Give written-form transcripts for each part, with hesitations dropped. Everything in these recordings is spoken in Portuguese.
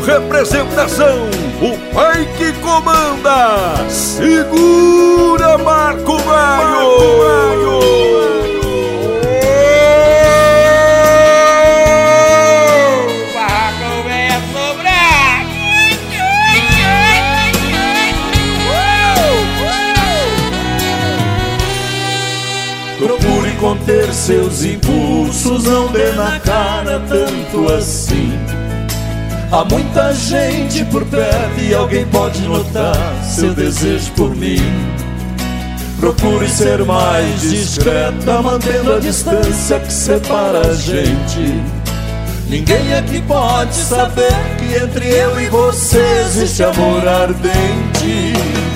representação, o pai que comanda. Segura, Marco Velho! Procure conter seus impulsos, não dê na cara tanto assim. Há muita gente por perto e alguém pode notar seu desejo por mim. Procure ser mais discreta, mantendo a distância que separa a gente. Ninguém aqui pode saber que entre eu e você existe amor ardente.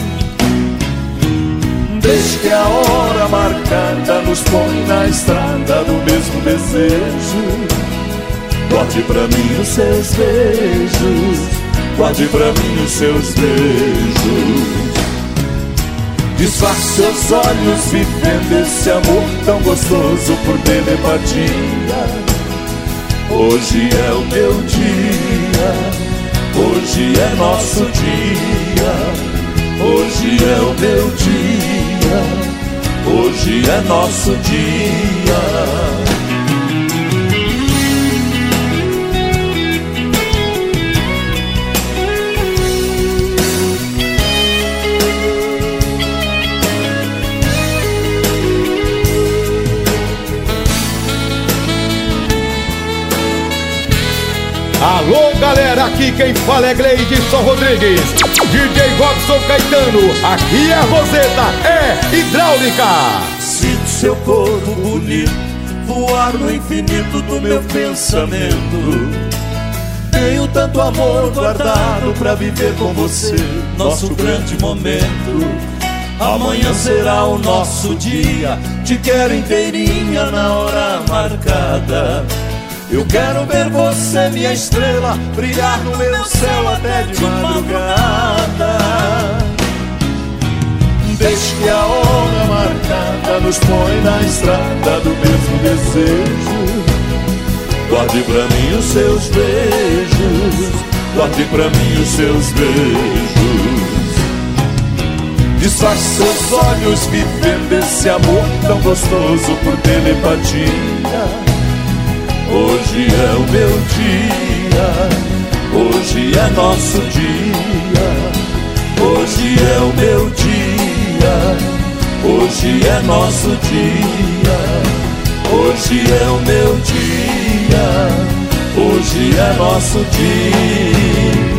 Desde que a hora marcada nos põe na estrada do mesmo desejo. Guarde pra mim os seus beijos, guarde pra mim os seus beijos. Disfarce seus olhos vivendo esse amor tão gostoso por telepatia. Hoje é o meu dia, hoje é nosso dia. Hoje é o meu dia, hoje é nosso dia. Alô, galera, aqui quem fala é Gleidson Rodrigues, DJ Robson Caetano, aqui é a Roseta, é hidráulica. Sinto seu corpo bonito voar no infinito do meu pensamento. Tenho tanto amor guardado pra viver com você nosso grande momento. Amanhã será o nosso dia, te quero inteirinha na hora marcada. Eu quero ver você, minha estrela, brilhar no meu céu até de madrugada. Desde que a hora marcada nos põe na estrada do mesmo desejo. Guarde pra mim os seus beijos, guarde pra mim os seus beijos. Disfarce seus olhos vivendo esse amor tão gostoso por telepatia. Hoje é o meu dia, hoje é nosso dia. Hoje é o meu dia, hoje é nosso dia. Hoje é o meu dia, hoje é nosso dia.